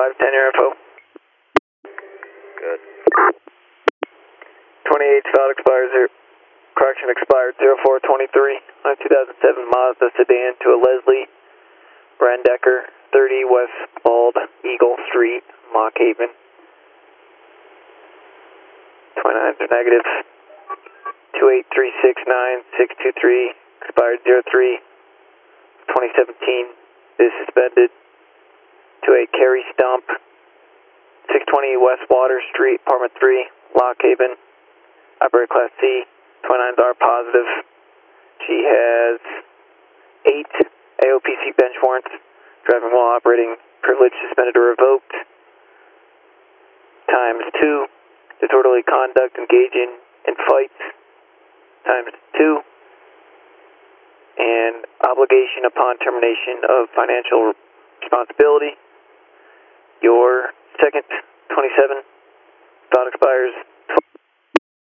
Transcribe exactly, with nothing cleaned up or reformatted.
five ten your info. Good. twenty-eight valid expires zero. Correction expired zero four twenty-three on two thousand seven Mazda sedan to a Leslie Brandecker, thirty West Bald Eagle Street, Lock Haven. twenty-nines are negative. two eight three six nine six two three, expired zero three twenty seventeen, is suspended. two eight Carrie Stump, six twenty West Water Street, apartment three, Lock Haven. Operator class C, twenty-nines are positive. She has eight A O P C bench warrants, driving while operating privilege suspended or revoked. Times two, disorderly conduct engaging in fights. Times two, and obligation upon termination of financial responsibility. Your second twenty-seven, thought expires